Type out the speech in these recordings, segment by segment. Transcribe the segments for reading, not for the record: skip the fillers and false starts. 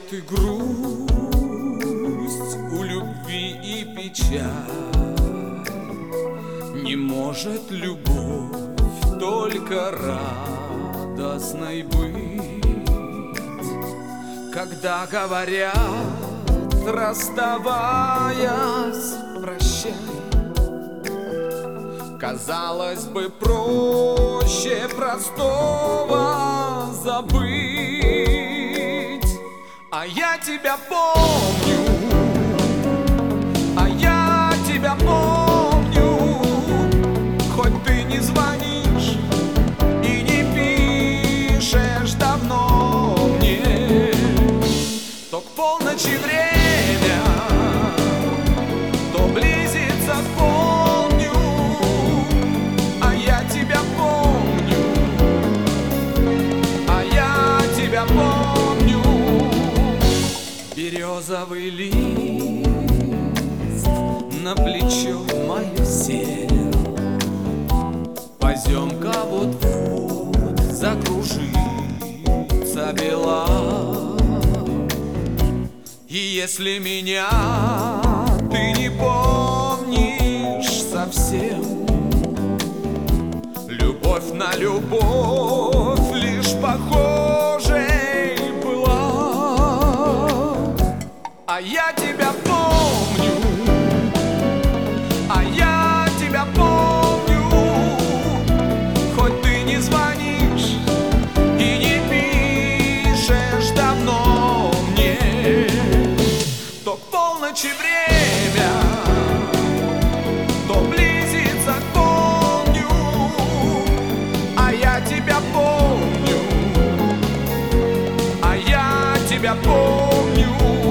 и грусть, у любви и печаль. Не может любовь только радостной быть, когда говорят, расставаясь, прощай. Казалось бы, проще простого забыть. А я тебя помню, а я тебя помню, хоть ты не звонишь и не пишешь давно мне. То к полночи время, то близится к полдню, а я тебя помню, а я тебя помню. Березовый лист на плечо мое сел, поземка вот-вот закружится бела. И если меня ты не помнишь совсем, любовь на любовь лишь похожей была. А я тебя помню, а я тебя помню, хоть ты не звонишь и не пишешь давно мне. То к полночи время, то близится к полдню, а я тебя помню, а я тебя помню.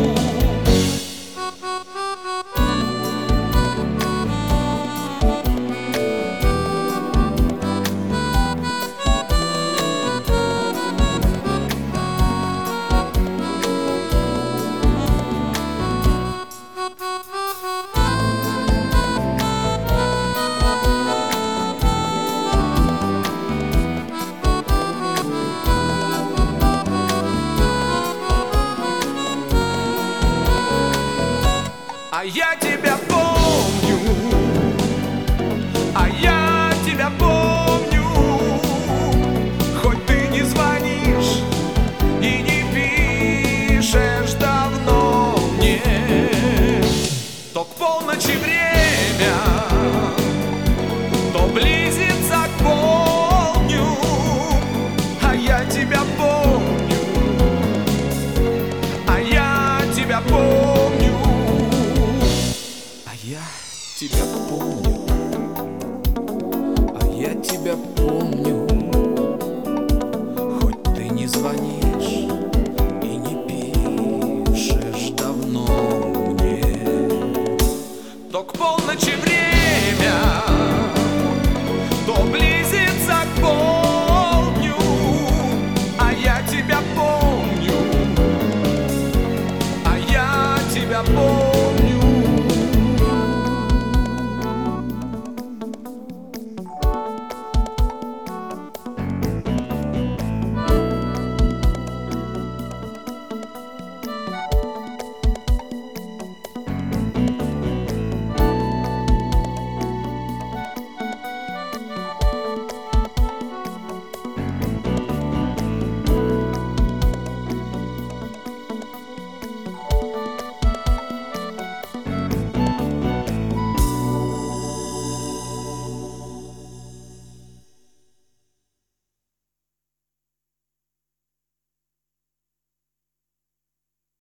А я тебя помню, а я тебя помню, хоть ты не звонишь и не пишешь давно мне. То к полночи время, то близится к полдню, а я тебя помню,